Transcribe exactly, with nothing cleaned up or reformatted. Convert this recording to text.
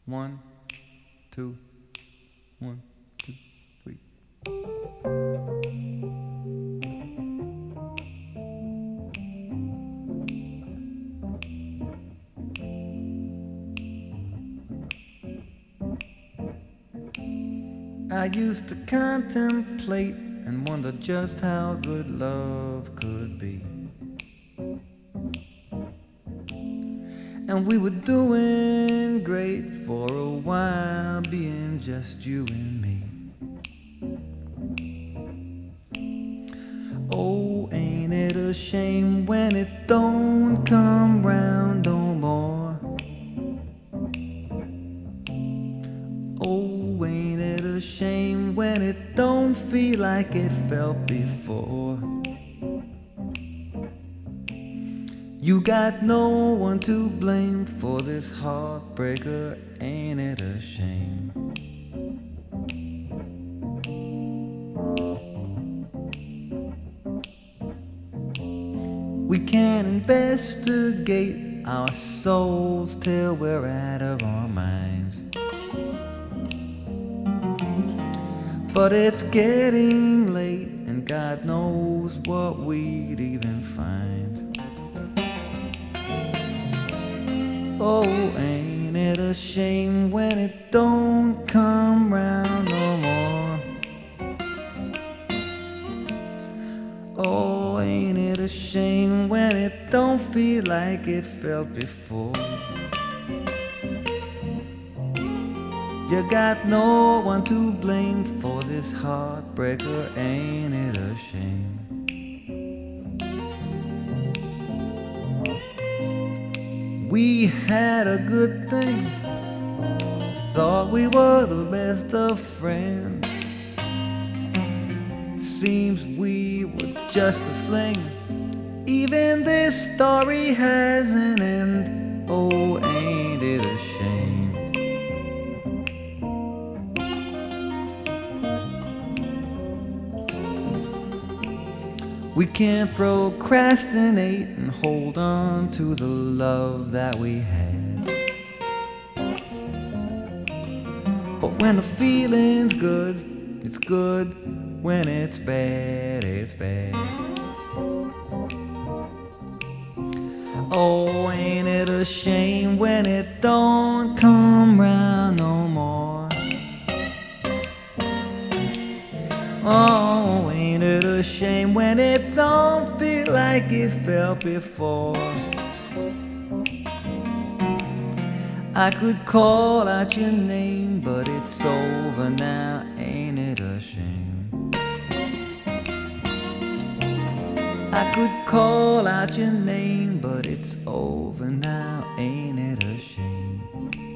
One, two, one, two, three. I used to contemplate and wonder just how good love could be. And we were doing great for a while, being just you and me. Oh, ain't it a shame when it don't come round no more? Oh, ain't it a shame when it don't feel like it felt before? You got no one to blame for this heartbreaker, ain't it a shame? We can't investigate our souls till we're out of our minds. But it's getting late and God knows what we'd even find. Oh, ain't it a shame when it don't come round no more? Oh, ain't it a shame when it don't feel like it felt before? You got no one to blame for this heartbreaker, ain't it a shame? We had a good thing, thought we were the best of friends. Seems we were just a fling, even this story has an end. Oh, ain't it a shame? We can't procrastinate and hold on to the love that we had. But when the feeling's good, it's good. When it's bad, it's bad. Oh, ain't it a shame when it don't come round no more? Oh, ain't it a shame when it don't feel like it felt before? I could call out your name, but it's over now, ain't it a shame? I could call out your name, but it's over now, ain't it a shame?